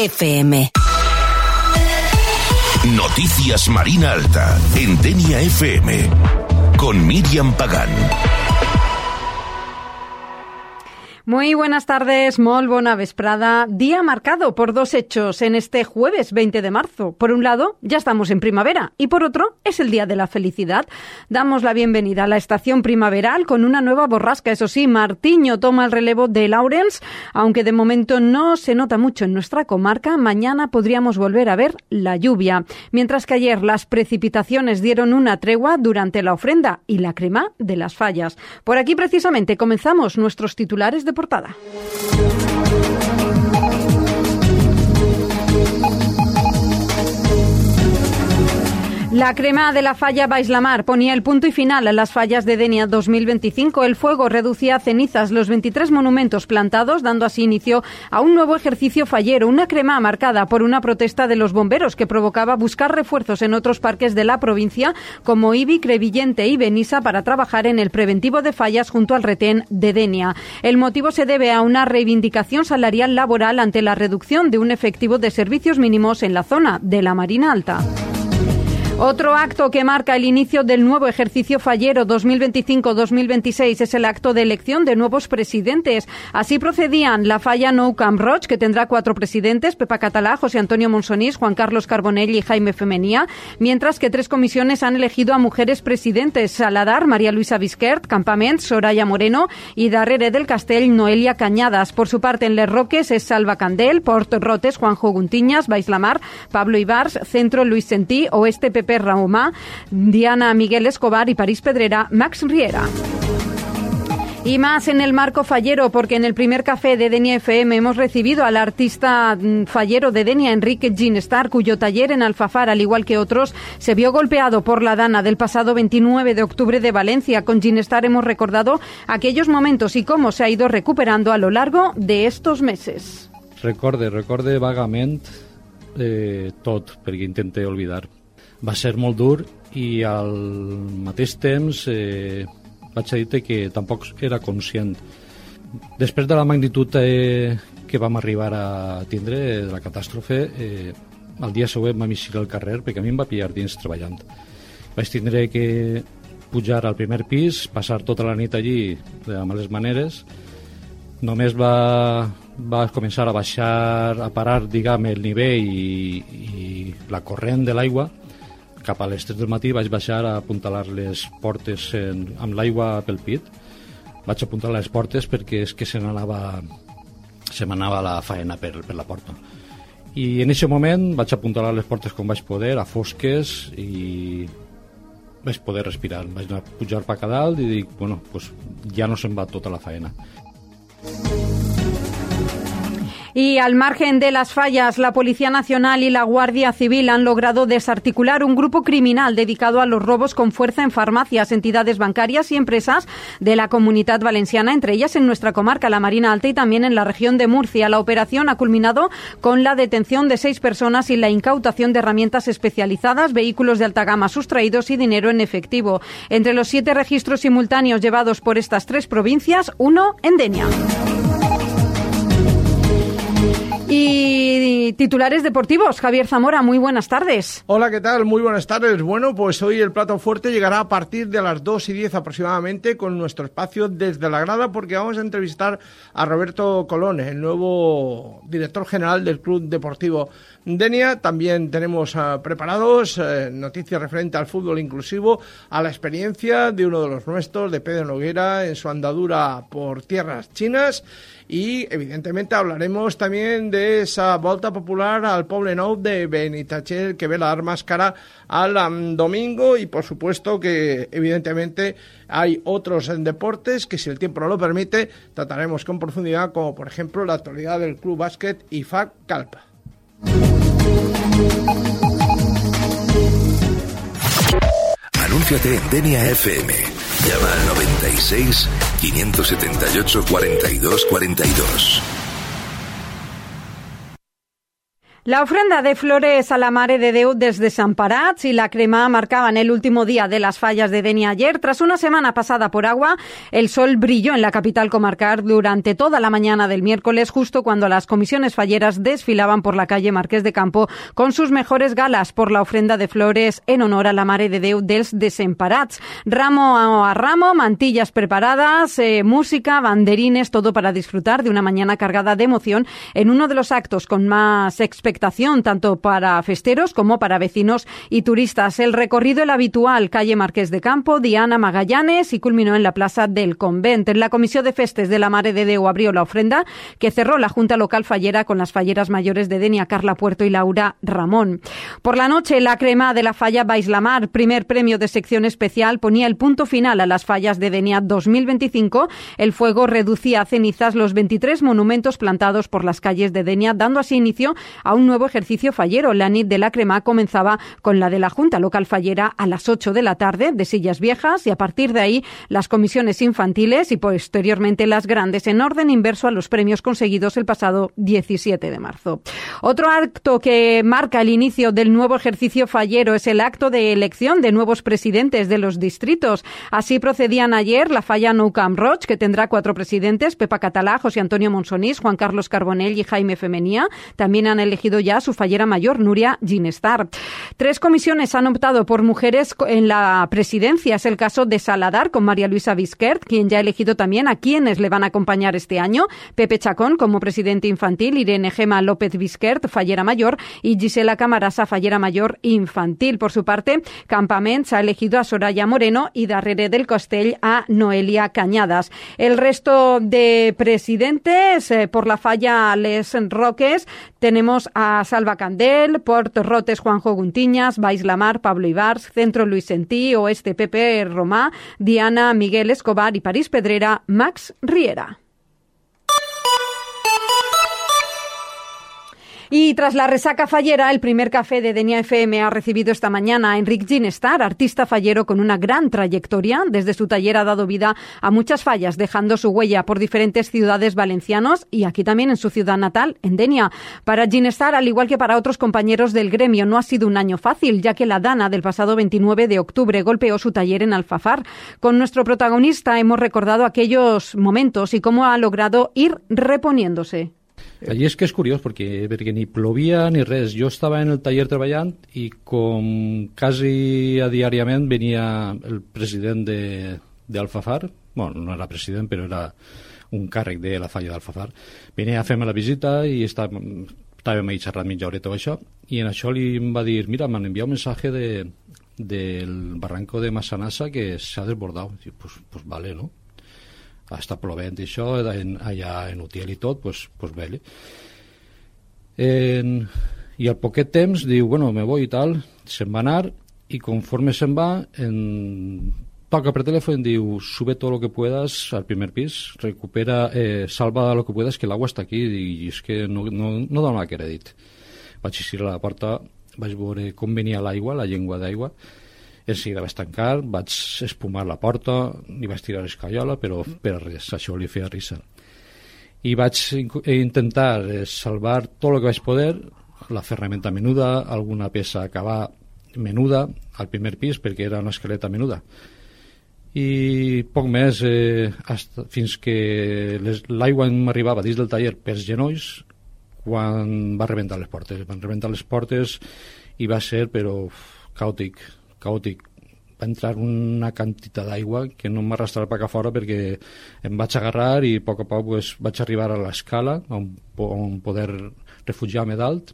FM. Noticias Marina Alta en Denia FM con Miriam Pagán. Muy buenas tardes, molt bona vesprada. Día marcado por dos hechos en este jueves 20 de marzo. Por un lado, ya estamos en primavera y por otro, es el Día de la Felicidad. Damos la bienvenida a la estación primaveral con una nueva borrasca. Eso sí, Martiño toma el relevo de Lawrence, aunque de momento no se nota mucho en nuestra comarca. Mañana podríamos volver a ver la lluvia. Mientras que ayer las precipitaciones dieron una tregua durante la ofrenda y la crema de las fallas. Por aquí precisamente comenzamos nuestros titulares de portada. La crema de la falla Baix la Mar ponía el punto y final a las fallas de Denia 2025. El fuego reducía a cenizas los 23 monumentos plantados, dando así inicio a un nuevo ejercicio fallero. Una crema marcada por una protesta de los bomberos que provocaba buscar refuerzos en otros parques de la provincia, como Ibi, Crevillente y Benissa, para trabajar en el preventivo de fallas junto al retén de Denia. El motivo se debe a una reivindicación salarial laboral ante la reducción de un efectivo de servicios mínimos en la zona de la Marina Alta. Otro acto que marca el inicio del nuevo ejercicio fallero 2025-2026 es el acto de elección de nuevos presidentes. Así procedían la falla Nou Camp Roig, que tendrá 4 presidentes, Pepa Catalá, José Antonio Monsonís, Juan Carlos Carbonell y Jaime Femenía, mientras que 3 comisiones han elegido a mujeres presidentes: Saladar, María Luisa Bisquert, Campaments, Soraya Moreno y Darrere del Castell, Noelia Cañadas. Por su parte, en Les Roques es Salva Candel, Port Rotes, Juanjo Guntiñas, Baix la Mar, Pablo Ibars, Centro Luis Sentí, Oeste Pepe Raumá, Diana Miguel Escobar y París Pedrera, Max Riera. Y más en el marco fallero, porque en el primer café de Denia FM hemos recibido al artista fallero de Denia, Enrique Ginestar, cuyo taller en Alfafar, al igual que otros, se vio golpeado por la dana del pasado 29 de octubre de Valencia. Con Ginestar hemos recordado aquellos momentos y cómo se ha ido recuperando a lo largo de estos meses. Recorde vagament tot, perquè intenté oblidar. Va ser molt dur i al mateix temps vaig a dir que tampoc era conscient. Després de la magnitud que vam arribar a tindre, de la catàstrofe, el dia següent vam eixir al carrer perquè a mi em va pillar dins treballant. Vaig tindre que pujar al primer pis, passar tota la nit allí de males maneres. Només va començar a baixar, a parar, diguem, el nivell i la corrent de l'aigua. Cap a les 3 del matí vaig baixar a apuntalar les portes amb l'aigua pel pit. Vaig apuntalar les portes perquè és que se m'anava la faena per la porta. I en aquest moment vaig apuntalar les portes com vaig poder, a fosques, i vaig poder respirar. Vaig anar a pujar per a dalt i dic, bueno, pues ja no se'n va tota la faena. Y al margen de las fallas, la Policía Nacional y la Guardia Civil han logrado desarticular un grupo criminal dedicado a los robos con fuerza en farmacias, entidades bancarias y empresas de la Comunitat Valenciana, entre ellas en nuestra comarca, la Marina Alta, y también en la región de Murcia. La operación ha culminado con la detención de 6 personas y la incautación de herramientas especializadas, vehículos de alta gama sustraídos y dinero en efectivo. Entre los 7 registros simultáneos llevados por estas 3 provincias, 1 en Denia. Y titulares deportivos. Javier Zamora, muy buenas tardes. Hola, ¿qué tal? Muy buenas tardes. Bueno, pues hoy el plato fuerte llegará a partir de las 2:10 aproximadamente con nuestro espacio Desde la Grada, porque vamos a entrevistar a Roberto Colón, el nuevo director general del Club Deportivo Denia. También tenemos preparados noticias referentes al fútbol inclusivo, a la experiencia de uno de los nuestros, de Pedro Noguera, en su andadura por tierras chinas. Y evidentemente hablaremos también de esa volta popular al Poble Nou de Benitatxell, que ve la dar más cara al domingo. Y por supuesto que evidentemente hay otros deportes que, si el tiempo no lo permite, trataremos con profundidad, como por ejemplo la actualidad del Club Bàsquet IFAC Calpa. Anúnciate en Denia FM. Llama al 96 578 42 42. La ofrenda de flores a la Mare de Déu dels Desemparats y la crema marcaban el último día de las fallas de Denia ayer. Tras una semana pasada por agua, el sol brilló en la capital comarcal durante toda la mañana del miércoles, justo cuando las comisiones falleras desfilaban por la calle Marqués de Campo con sus mejores galas por la ofrenda de flores en honor a la Mare de Déu dels Desemparats. Ramo a ramo, mantillas preparadas, música, banderines, todo para disfrutar de una mañana cargada de emoción en uno de los actos con más expectación tanto para festeros como para vecinos y turistas. El recorrido el habitual, calle Marqués de Campo, Diana, Magallanes y culminó en la plaza del Convent. En la Comisión de Festes de la Mare de Déu abrió la ofrenda que cerró la Junta Local Fallera con las falleras mayores de Denia, Carla Puerto y Laura Ramón. Por la noche, la crema de la falla Baix la Mar, primer premio de sección especial, ponía el punto final a las fallas de Denia 2025. El fuego reducía a cenizas los 23 monumentos plantados por las calles de Denia, dando así inicio a un nuevo ejercicio fallero. La nit de la crema comenzaba con la de la Junta Local Fallera a las 8 de la tarde, de sillas viejas, y a partir de ahí las comisiones infantiles y posteriormente las grandes, en orden inverso a los premios conseguidos el pasado 17 de marzo. Otro acto que marca el inicio del nuevo ejercicio fallero es el acto de elección de nuevos presidentes de los distritos. Así procedían ayer la falla Nou Camp Roig, que tendrá 4 presidentes: Pepa Catalá, José Antonio Monsonís, Juan Carlos Carbonell y Jaime Femenía. También han elegido ya su fallera mayor, Núria Ginestar. 3 comisiones han optado por mujeres en la presidencia. Es el caso de Saladar, con María Luisa Vizquert, quien ya ha elegido también a quienes le van a acompañar este año: Pepe Chacón como presidente infantil, Irene Gema López Vizquert, fallera mayor, y Gisela Camarasa, fallera mayor infantil. Por su parte, Campaments ha elegido a Soraya Moreno y Darrere del Costell a Noelia Cañadas. El resto de presidentes por la falla Les Roques tenemos a Salva Candel, Port Rotes Juanjo Guntiñas, Baix la Mar Pablo Ibars, Centro Luis Sentí, Oeste Pepe Romá, Diana Miguel Escobar y París Pedrera Max Riera. Y tras la resaca fallera, el primer café de Denia FM ha recibido esta mañana a Enric Ginestar, artista fallero con una gran trayectoria. Desde su taller ha dado vida a muchas fallas, dejando su huella por diferentes ciudades valencianos y aquí también en su ciudad natal, en Denia. Para Ginestar, al igual que para otros compañeros del gremio, no ha sido un año fácil, ya que la dana del pasado 29 de octubre golpeó su taller en Alfafar. Con nuestro protagonista hemos recordado aquellos momentos y cómo ha logrado ir reponiéndose. Allí és que és curiós perquè ni plovia ni res. Jo estava en el taller treballant i com quasi diàriament venia el president d'Alfafar, bueno, no era president però era un càrrec de la falla d'Alfafar, venia a fer-me la visita i estàvem ahí xerrant mitja horeta o això, i en això li va dir: mira, m'han enviat un missatge del barranco de Massanassa que s'ha desbordat. I pues vale, no? Està plovent i això, allà en Utiel i tot, pues bé. I al poquet temps diu, bueno, me voy i tal, se'n va anar, i conforme se'n va, toca per telèfon i diu: sube todo lo que puedas al primer pis, recupera, salva lo que puedas, que l'aigua està aquí. I és que no dona crèdit. Vaig eixir a la porta, vaig veure com venia l'aigua, la llengua d'aigua. Enseguida vaig tancar, vaig espumar la porta, i vaig tirar escaiola, però per res, això li feia risa. I vaig intentar salvar tot el que vaig poder, la ferramenta menuda, alguna peça acabar menuda al primer pis, perquè era una escaleta menuda. I poc més, fins que l'aigua m'arribava dins del taller pels genolls, quan va rebentar les portes. Van rebentar les portes i va ser, però, caòtic. Va entrar una quantitat d'aigua que no m'arrastrarà per acá fora, perquè em vaig agarrar i a poc vaig arribar a l'escala on poder refugiar-me dalt,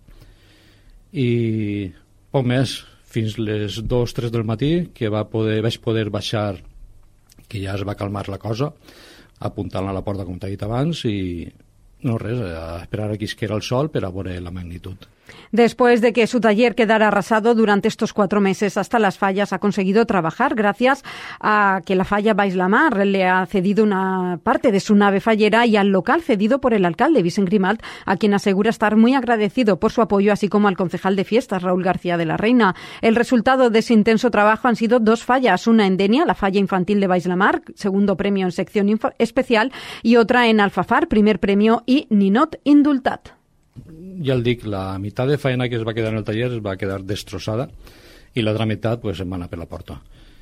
i poc més, fins les 2-3 del matí, que vaig poder baixar, que ja es va calmar la cosa, apuntant a la porta com t'he dit abans, i no res, a esperar a que isquera el sol per a veure la magnitud. Después de que su taller quedara arrasado durante estos 4 meses hasta las fallas, ha conseguido trabajar gracias a que la falla Baix la Mar le ha cedido una parte de su nave fallera y al local cedido por el alcalde Vicent Grimalt, a quien asegura estar muy agradecido por su apoyo, así como al concejal de fiestas Raúl García de la Reina. El resultado de ese intenso trabajo han sido 2 fallas, una en Denia, la falla infantil de Baix la Mar, segundo premio en sección especial, y otra en Alfafar, primer premio, y Ninot Indultat. ja el dic, la meitat de feina que es va quedar en el taller es va quedar destrossada i l'altra meitat pues, em va anar per la porta.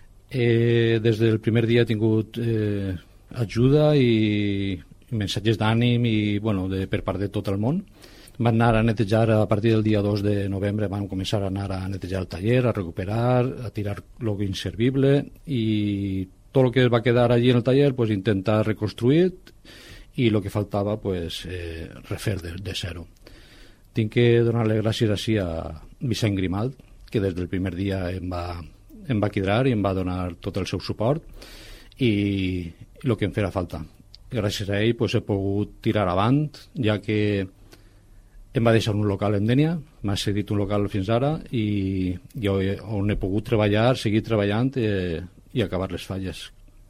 Des del primer dia he tingut ajuda i missatges d'ànim i, bueno, per part de tot el món. Van anar a netejar a partir del dia 2 de novembre, van començar a anar a netejar el taller, a recuperar, a tirar lo inservible i tot el que va quedar allí en el taller pues, intentar reconstruir i el que faltava pues, refer de zero. Tinc que donar-li gràcies així a Vicent Grimald, que des del primer dia em va quedar i em va donar tot el seu suport i el que em feia falta. Gràcies a ell pues, he pogut tirar avant, ja que em va deixar un local en Dénia, m'ha cedit un local fins ara i on he pogut treballar, seguir treballant i acabar les falles.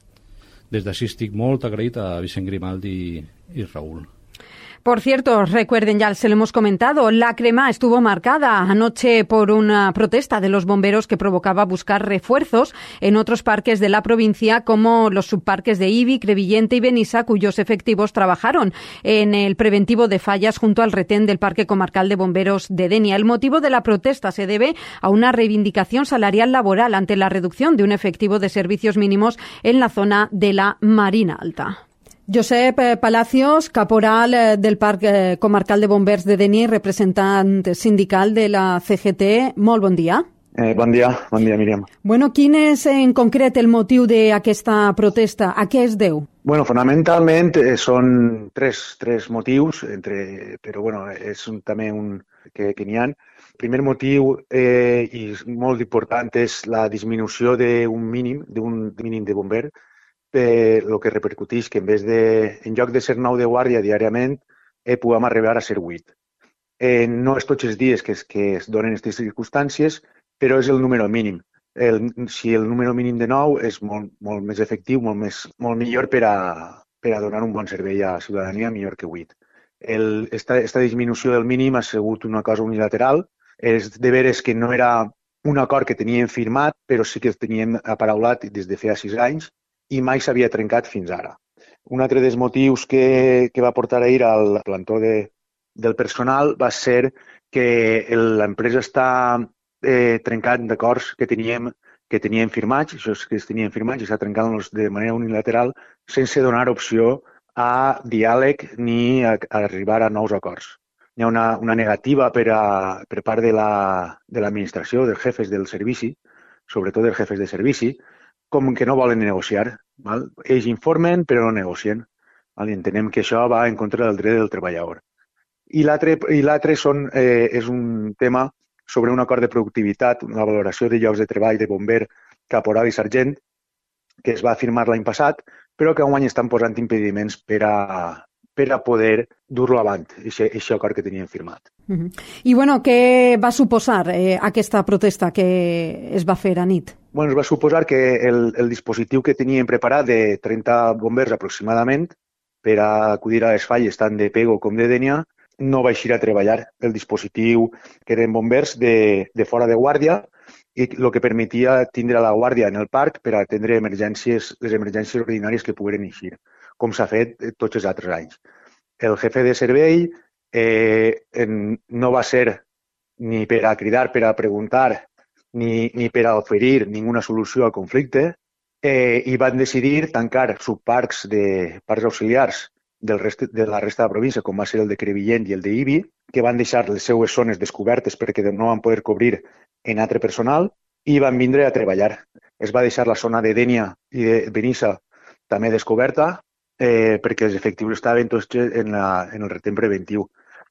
Des d'ací estic molt agraït a Vicent Grimald i Raúl. Por cierto, recuerden, ya se lo hemos comentado, la crema estuvo marcada anoche por una protesta de los bomberos que provocaba buscar refuerzos en otros parques de la provincia, como los subparques de Ibi, Crevillente y Benissa, cuyos efectivos trabajaron en el preventivo de fallas junto al retén del Parque Comarcal de Bomberos de Denia. El motivo de la protesta se debe a una reivindicación salarial laboral ante la reducción de un efectivo de servicios mínimos en la zona de la Marina Alta. Josep Palacios, caporal del Parc Comarcal de Bombers de Dénia i representant sindical de la CGT. Molt bon dia. Bon dia, Míriam. Bueno, quin és en concret el motiu d'aquesta protesta? A què es deu? Bueno, fonamentalment són tres motius, però bueno, és també un que n'hi ha. El primer motiu, i molt important, és la disminució d'un mínim de bomber, el que repercuteix que en lloc de ser 9 de guàrdia diàriament, puguem arribar a ser 8. No és tots els dies que es donen aquestes circumstàncies, però és el número mínim. Si el número mínim de 9 és molt més efectiu, molt millor per a donar un bon servei a la ciutadania, millor que 8. Esta disminució del mínim ha sigut una cosa unilateral. És de veres que no era un acord que teníem firmat, però sí que el teníem aparaulat des de fa 6 anys, i mai s'havia trencat fins ara. Un altre dels motius que va portar ahir al plantó del personal va ser que l'empresa està trencant d'acords que teníem firmats, i s'està trencant de manera unilateral sense donar opció a diàleg ni a arribar a nous acords. Hi ha una negativa per part de l'administració, dels jefes del servici, sobretot dels jefes de servici, com que no volen negociar. Ells informen però no negocien. I entenem que això va en contra del dret del treballador. I l'altre és un tema sobre un acord de productivitat, una valoració de llocs de treball de bomber, caporal i sergent, que es va firmar l'any passat, però que enguany estan posant impediments per a poder dur-lo avant, aquest acord que teníem firmat. I bueno, què va suposar aquesta protesta que es va fer a nit? Bueno, es va suposar que el dispositiu que teníem preparat de 30 bombers aproximadament per a acudir a les falles tant de Pego com de Dénia no va eixir a treballar. El dispositiu que eren bombers de fora de guàrdia i el que permetia tindre la guàrdia en el parc per a atendre les emergències ordinàries que pogueren eixir, com s'ha fet tots els altres anys. El jefe de servei no va ser ni per a cridar, per a preguntar, ni per a oferir ninguna solució al conflicte i van decidir tancar subparcs de parcs auxiliars de la resta de la província, com va ser el de Crevillent i el d'Ibi, que van deixar les seues zones descobertes perquè no van poder cobrir en altre personal i van vindre a treballar. Es va deixar la zona de Dénia i de Benissa també descoberta perquè els efectius estaven tots en el retén preventiu.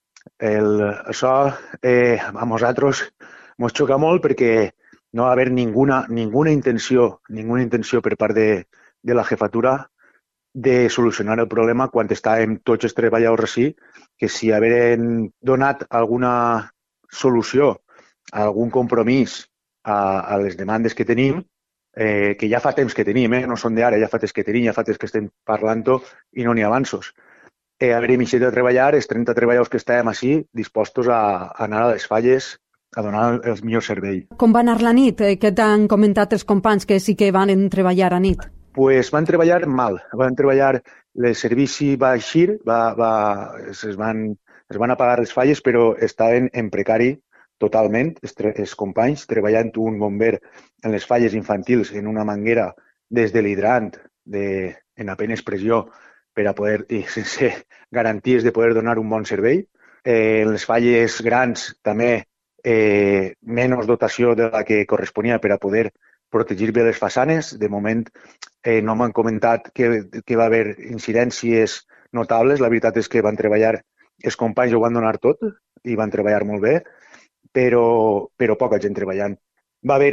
Això a nosaltres ens xoca molt perquè no va haver ninguna intenció per part de la jefatura de solucionar el problema quan estàvem tots els treballadors així, que si hagueren donat alguna solució, algun compromís a les demandes que tenim, que ja fa temps que tenim, no són d'ara, ja fa temps que tenim, ja fa temps que estem parlant-ho i no n'hi ha avanços. Haver-hi eixit a treballar, els 30 treballadors que estàvem així, dispostos a anar a les falles a donar el millor servei. Com va anar la nit? Què t'han comentat els companys que sí que van treballar a nit? Pues van treballar mal. El servici va eixir, es van es van apagar les falles, però estaven en precari totalment, els companys, treballant un bomber en les falles infantils en una manguera des de l'hidrant en apenes pressió per a poder, i sense garanties de poder donar un bon servei. En les falles grans també menys dotació de la que corresponia per a poder protegir bé les façanes. De moment no m'han comentat que va haver incidències notables. La veritat és que van treballar, els companys ho van donar tot i van treballar molt bé, però poca gent treballant. Va haver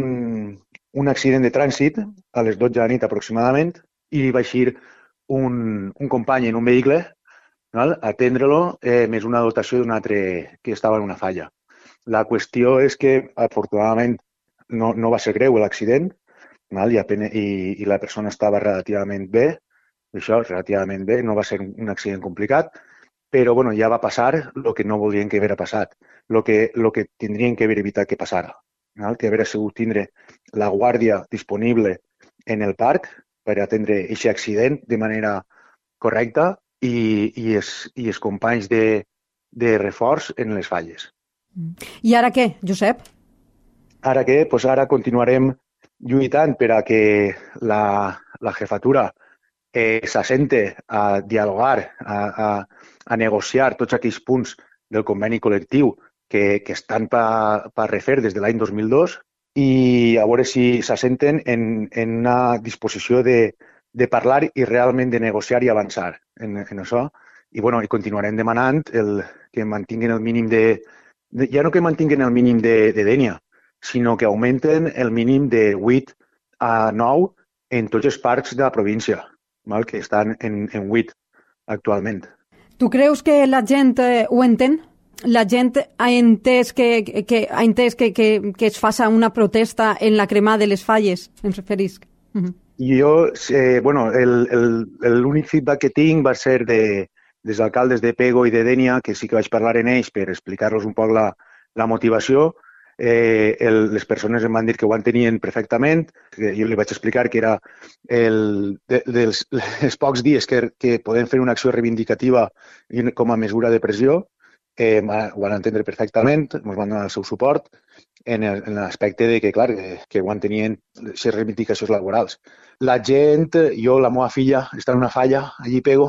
un accident de trànsit a les 12 de la nit aproximadament i va eixir un company en un vehicle a atendre-lo més una dotació d'un altre que estava en una falla. La qüestió és que, afortunadament, no va ser greu l'accident i la persona estava relativament bé, relativament bé, no va ser un accident complicat, però ja va passar el que no volien que haguera passat, el que tindrien que haver evitat que passara, que haguera sigut tindre la guàrdia disponible en el parc per atendre aquest accident de manera correcta i els companys de reforç en les falles. I ara què, Josep? Ara què? Doncs ara continuarem lluitant per a que la jefatura s'assente a dialogar, a negociar tots aquells punts del conveni col·lectiu que estan per refer des de l'any 2002 i a veure si s'assenten en una disposició de parlar i realment de negociar i avançar en això. I continuarem demanant que mantinguin el mínim ja no que mantinguin el mínim de Dénia, sinó que augmenten el mínim de 8 a 9 en tots els parcs de la província, que estan en 8 actualment. Tu creus que la gent ho entén? La gent ha entès que es faça una protesta en la cremada de les falles, em referisc? Jo, l'únic feedback que tinc va ser dels alcaldes de Pego i de Dénia, que sí que vaig parlar en ells per explicar-los un poc la motivació. Les persones em van dir que ho entenien perfectament. Jo li vaig explicar que era els pocs dies que podem fer una acció reivindicativa com a mesura de pressió. Ho van entendre perfectament, ens van donar el seu suport en l'aspecte de que, clar, que ho entenien les reivindicacions laborals. La gent, la meva filla està en una falla, allí Pego,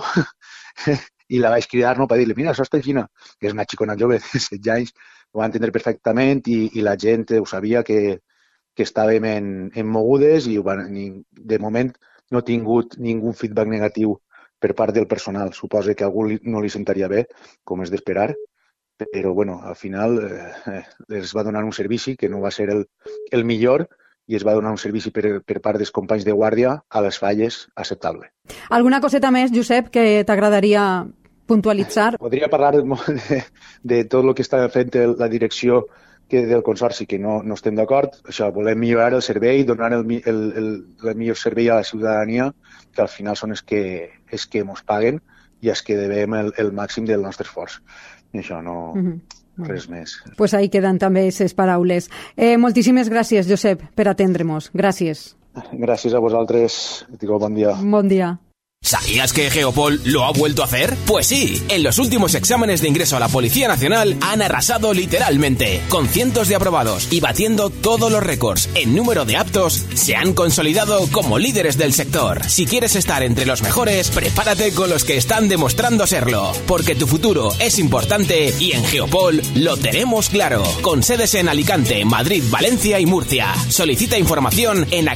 i la vaig cridar per dir-li, mira, això està així, que és una xicona jove de 16 anys, ho va entendre perfectament i la gent ho sabia que estàvem en mogudes i de moment no he tingut ningú feedback negatiu per part del personal. Suposo que a algú no li sentaria bé, com és d'esperar, però al final es va donar un servici que no va ser el millor i es va donar un servici per part dels companys de guàrdia a les falles acceptable. Alguna coseta més, Josep, que t'agradaria puntualitzar? Podria parlar de tot el que està fent la direcció del Consorci, que no estem d'acord. Això, volem millorar el servei, donar el millor servei a la ciutadania, que al final són els que ens paguen i els que devem el màxim del nostre esforç. I això no... Res més. Pues ahí queden també aquestes paraules. Moltíssimes gràcies, Josep, per atendre-nos. Gràcies. Gràcies a vosaltres. Digo, bon dia. Bon dia. ¿Sabías que Geopol lo ha vuelto a hacer? Pues sí, en los últimos exámenes de ingreso a la Policía Nacional han arrasado literalmente, con cientos de aprobados y batiendo todos los récords en número de aptos, se han consolidado como líderes del sector. Si quieres estar entre los mejores, prepárate con los que están demostrando serlo, porque tu futuro es importante y en Geopol lo tenemos claro, con sedes en Alicante, Madrid, Valencia y Murcia. Solicita información en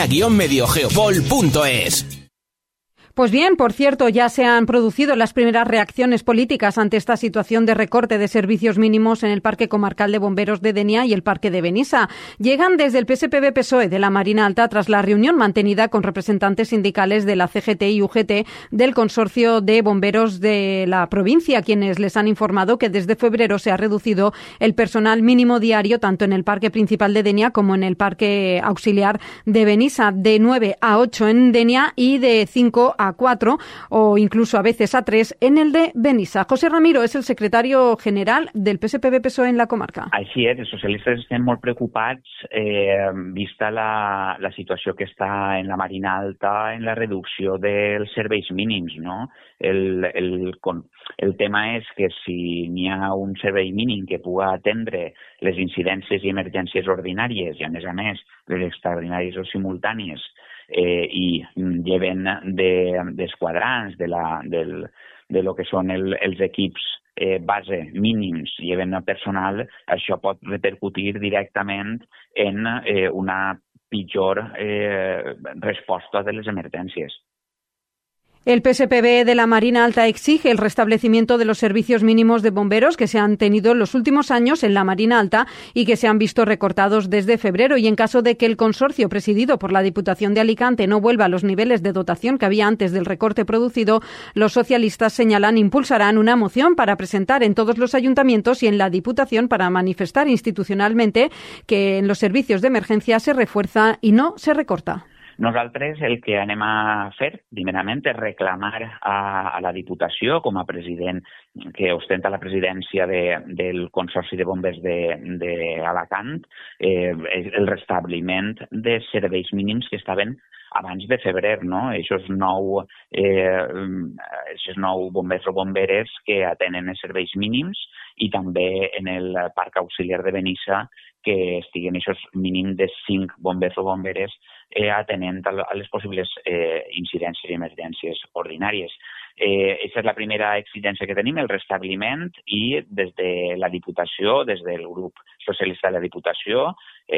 academia-mediogeopol.es. Pues bien, por cierto, ya se han producido las primeras reacciones políticas ante esta situación de recorte de servicios mínimos en el Parque Comarcal de Bomberos de Dénia y el Parque de Benissa. Llegan desde el PSPB-PSOE de la Marina Alta tras la reunión mantenida con representantes sindicales de la CGT y UGT del Consorcio de Bomberos de la provincia, quienes les han informado que desde febrero se ha reducido el personal mínimo diario tanto en el Parque Principal de Dénia como en el Parque Auxiliar de Benissa, de 9 a 8 en Dénia y de 5 a 4 o incluso a veces a 3 en el de Benissa. José Ramiro és el secretari general del PSPB-PSOE en la comarca. Així és, els socialistes estem molt preocupats vista la situació que està en la Marina Alta en la reducció dels serveis mínims, no? El tema és que si n'hi ha un servei mínim que pugui atendre les incidències i emergències ordinàries i, a més, les extraordinàries o simultànies i lleven d'esquadrans de lo que són els equips base mínims, lleven personal, això pot repercutir directament en una pitjor resposta de les emergències. El PSPB de la Marina Alta exige el restablecimiento de los servicios mínimos de bomberos que se han tenido en los últimos años en la Marina Alta y que se han visto recortados desde febrero. Y en caso de que el consorcio presidido por la Diputación de Alicante no vuelva a los niveles de dotación que había antes del recorte producido, los socialistas señalan impulsarán una moción para presentar en todos los ayuntamientos y en la Diputación para manifestar institucionalmente que en los servicios de emergencia se refuerza y no se recorta. Nosaltres el que anem a fer, primerament, és reclamar a la Diputació, com a president que ostenta la presidència del Consorci de Bombers d'Alacant, el restabliment de serveis mínims que estaven abans de febrer, no? Aquests nou bombers o bomberes que atenen els serveis mínims i també en el Parc Auxiliar de Benissa que estiguen aquests mínim de 5 bombers o bomberes atenent a les possibles incidències i emergències ordinàries. Aquesta és la primera exigència que tenim, el restabliment, i des de la Diputació, des del grup socialista de la Diputació,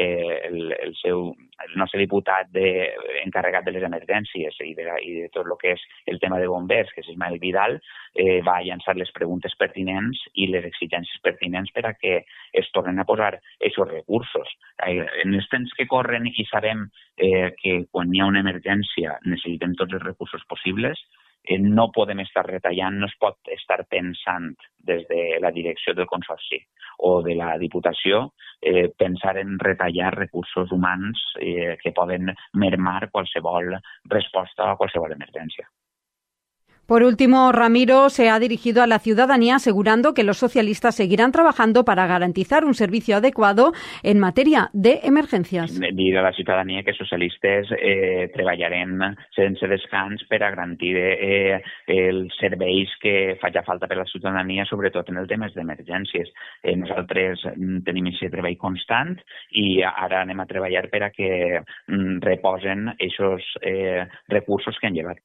el nostre diputat encarregat de les emergències i de tot el que és el tema de bombers, que és Ismael Vidal, va llançar les preguntes pertinents i les exigències pertinents per a que es tornen a posar aquests recursos. En els temps que corren i sabem que quan hi ha una emergència necessitem tots els recursos possibles, no podem estar retallant, no es pot estar pensant des de la direcció del Consorci o de la Diputació pensar en retallar recursos humans que poden mermar qualsevol resposta a qualsevol emergència. Por último, Ramiro se ha dirigido a la ciudadanía asegurando que los socialistas seguirán trabajando para garantizar un servicio adecuado en materia de emergencias. Dir a la ciutadania que els socialistes treballarem sense descans per a garantir els serveis que faci falta per a la ciutadania, sobretot en els temes d'emergències. Nosaltres tenim aquest treball constant i ara anem a treballar per a que reposen aquests recursos que han llevat.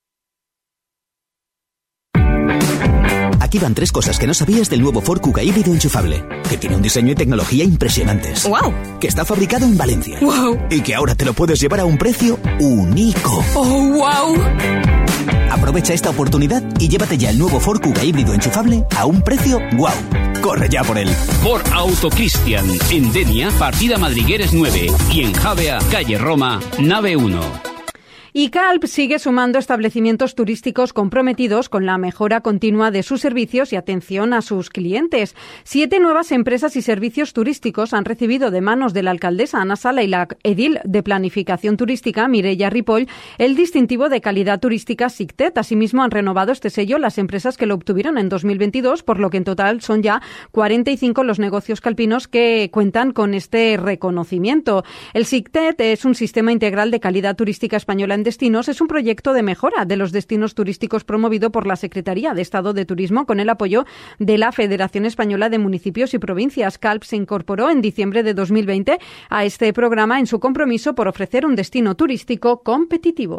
Aquí van 3 cosas que no sabías del nuevo Ford Kuga híbrido enchufable. Que tiene un diseño y tecnología impresionantes. ¡Wow! Que está fabricado en Valencia. ¡Wow! Y que ahora te lo puedes llevar a un precio único. ¡Oh, wow! Aprovecha esta oportunidad y llévate ya el nuevo Ford Kuga híbrido enchufable a un precio ¡wow! Corre ya por él. Ford Auto Cristian, en Denia, partida Madrigueres 9 y en Javea, calle Roma, nave 1. Y CALP sigue sumando establecimientos turísticos comprometidos con la mejora continua de sus servicios y atención a sus clientes. 7 nuevas empresas y servicios turísticos han recibido de manos de la alcaldesa Ana Sala y la edil de Planificación Turística, Mireia Ripoll, el distintivo de calidad turística SICTET. Asimismo, han renovado este sello las empresas que lo obtuvieron en 2022, por lo que en total son ya 45 los negocios calpinos que cuentan con este reconocimiento. El SICTET es un sistema integral de calidad turística española en destinos. Es un proyecto de mejora de los destinos turísticos promovido por la Secretaría de Estado de Turismo con el apoyo de la Federación Española de Municipios y Provincias. CALP se incorporó en diciembre de 2020 a este programa en su compromiso por ofrecer un destino turístico competitivo.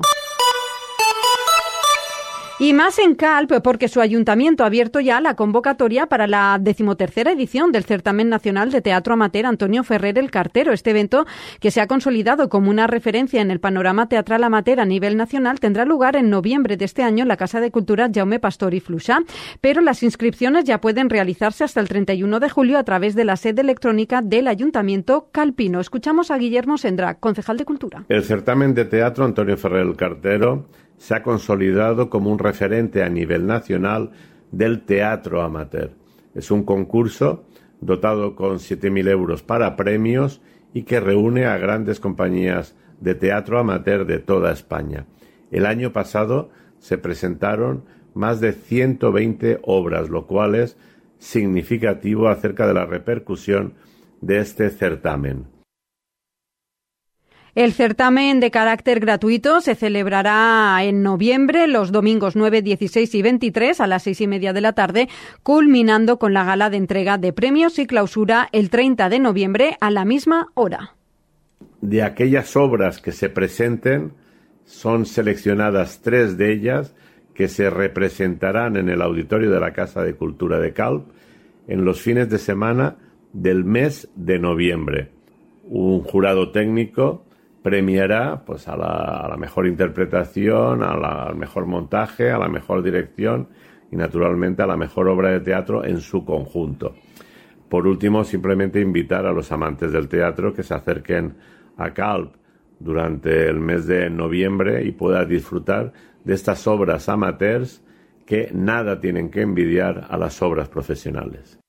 Y más en CALP, porque su ayuntamiento ha abierto ya la convocatoria para la 13ª edición del Certamen Nacional de Teatro Amateur Antonio Ferrer el Cartero. Este evento, que se ha consolidado como una referencia en el panorama teatral amateur a nivel nacional, tendrá lugar en noviembre de este año en la Casa de Cultura Jaume Pastor y Fluixà. Pero las inscripciones ya pueden realizarse hasta el 31 de julio a través de la sede electrónica del Ayuntamiento calpino. Escuchamos a Guillermo Sendra, concejal de Cultura. El Certamen de Teatro Antonio Ferrer el Cartero se ha consolidado como un referente a nivel nacional del teatro amateur. Es un concurso dotado con 7.000 euros para premios y que reúne a grandes compañías de teatro amateur de toda España. El año pasado se presentaron más de 120 obras, lo cual es significativo acerca de la repercusión de este certamen. El certamen de carácter gratuito se celebrará en noviembre, los domingos 9, 16 y 23 a las 6:30 de la tarde, culminando con la gala de entrega de premios y clausura el 30 de noviembre a la misma hora. De aquellas obras que se presenten, son seleccionadas 3 de ellas que se representarán en el auditorio de la Casa de Cultura de Calp en los fines de semana del mes de noviembre. Un jurado técnico premiará pues a la mejor interpretación, al mejor montaje, a la mejor dirección y naturalmente a la mejor obra de teatro en su conjunto. Por último, simplemente invitar a los amantes del teatro que se acerquen a Calp durante el mes de noviembre y puedan disfrutar de estas obras amateurs que nada tienen que envidiar a las obras profesionales.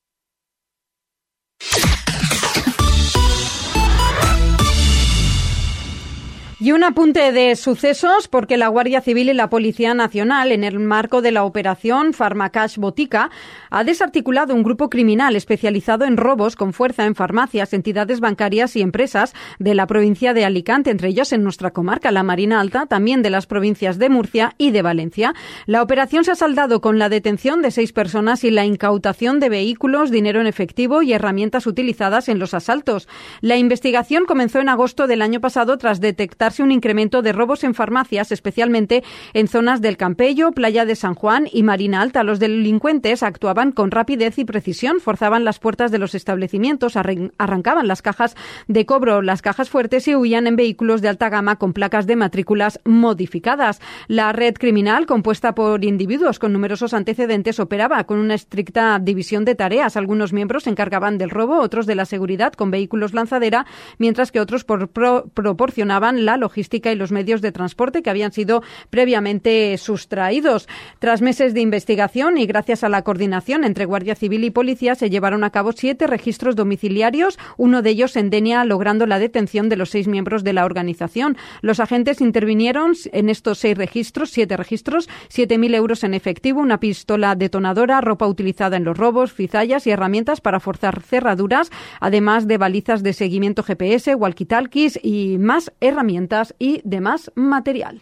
Y un apunte de sucesos, porque la Guardia Civil y la Policía Nacional, en el marco de la operación Farmacash Botica, ha desarticulado un grupo criminal especializado en robos con fuerza en farmacias, entidades bancarias y empresas de la provincia de Alicante, entre ellos en nuestra comarca, la Marina Alta, también de las provincias de Murcia y de Valencia. La operación se ha saldado con la detención de 6 personas y la incautación de vehículos, dinero en efectivo y herramientas utilizadas en los asaltos. La investigación comenzó en agosto del año pasado tras detectar un incremento de robos en farmacias, especialmente en zonas del Campello, Playa de San Juan y Marina Alta. Los delincuentes actuaban con rapidez y precisión, forzaban las puertas de los establecimientos, arrancaban las cajas de cobro, las cajas fuertes y huían en vehículos de alta gama con placas de matrículas modificadas. La red criminal, compuesta por individuos con numerosos antecedentes, operaba con una estricta división de tareas. Algunos miembros se encargaban del robo, otros de la seguridad con vehículos lanzadera, mientras que otros proporcionaban la logística y los medios de transporte que habían sido previamente sustraídos. Tras meses de investigación y gracias a la coordinación entre Guardia Civil y Policía, se llevaron a cabo 7 registros domiciliarios, uno de ellos en Denia, logrando la detención de los 6 miembros de la organización. Los agentes intervinieron en estos 7 registros, 7.000 euros en efectivo, una pistola detonadora, ropa utilizada en los robos, cizallas y herramientas para forzar cerraduras, además de balizas de seguimiento GPS, walkie-talkies y más herramientas y demás material.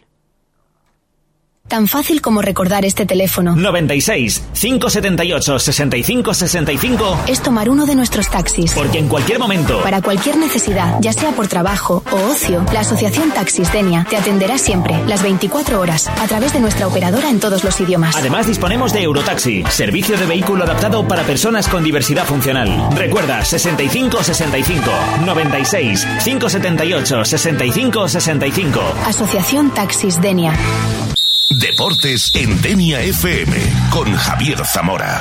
Tan fácil como recordar este teléfono. 96 578 65 65. Es tomar uno de nuestros taxis. Porque en cualquier momento, para cualquier necesidad, ya sea por trabajo o ocio, la Asociación Taxis Denia te atenderá siempre, las 24 horas, a través de nuestra operadora en todos los idiomas. Además disponemos de Eurotaxi, servicio de vehículo adaptado para personas con diversidad funcional. Recuerda, 65 65 96 578 65 65. Asociación Taxis Denia. Deportes en Denia FM con Javier Zamora.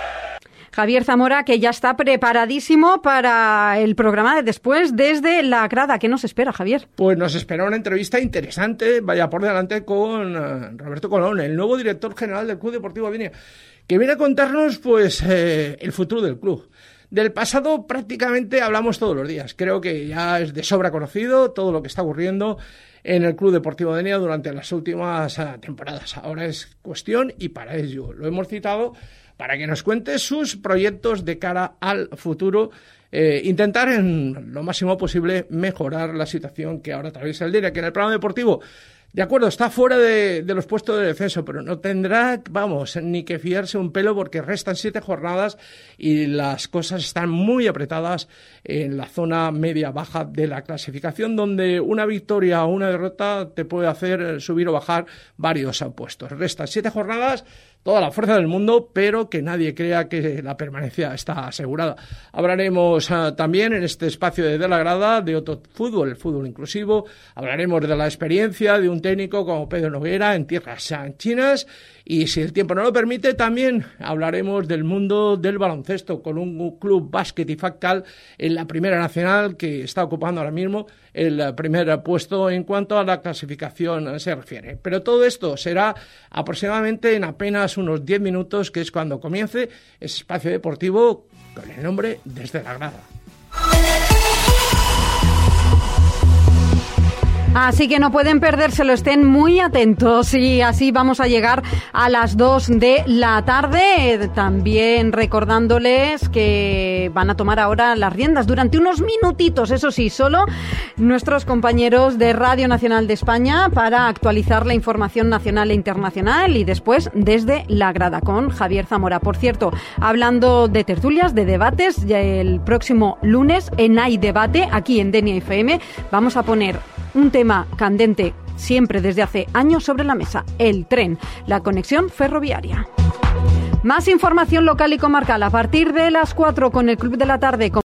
Javier Zamora, que ya está preparadísimo para el programa de después desde la grada. ¿Qué nos espera, Javier? Pues nos espera una entrevista interesante, vaya por delante, con Roberto Colón, el nuevo director general del Club Deportivo Denia, que viene a contarnos pues el futuro del club. Del pasado prácticamente hablamos todos los días. Creo que ya es de sobra conocido todo lo que está ocurriendo en el Club Deportivo Denia durante las últimas temporadas. Ahora es cuestión, y para ello lo hemos citado, para que nos cuente sus proyectos de cara al futuro, intentar en lo máximo posible mejorar la situación que ahora atraviesa el Denia, que en el plano deportivo, de acuerdo, está fuera de los puestos de descenso, pero no tendrá, ni que fiarse un pelo, porque restan 7 jornadas y las cosas están muy apretadas en la zona media-baja de la clasificación, donde una victoria o una derrota te puede hacer subir o bajar varios puestos. Restan 7 jornadas, toda la fuerza del mundo, pero que nadie crea que la permanencia está asegurada. Hablaremos también en este espacio de la grada de otro fútbol, el fútbol inclusivo. Hablaremos de la experiencia de un técnico como Pedro Noguera en tierras chinas, y si el tiempo no lo permite, también hablaremos del mundo del baloncesto con un club básquet y factal en la Primera Nacional, que está ocupando ahora mismo el primer puesto en cuanto a la clasificación se refiere. Pero todo esto será aproximadamente en apenas unos 10 minutos, que es cuando comience ese espacio deportivo con el nombre Desde la Grada. Así que no pueden perdérselo, estén muy atentos y así vamos a llegar a las 2 de la tarde. También recordándoles que van a tomar ahora las riendas durante unos minutitos, eso sí, solo nuestros compañeros de Radio Nacional de España para actualizar la información nacional e internacional y después desde la grada con Javier Zamora. Por cierto, hablando de tertulias, de debates, el próximo lunes en Hay Debate, aquí en Denia FM, vamos a poner un tema candente siempre desde hace años sobre la mesa, el tren, la conexión ferroviaria. Más información local y comarcal a partir de las 4 con el Club de la Tarde.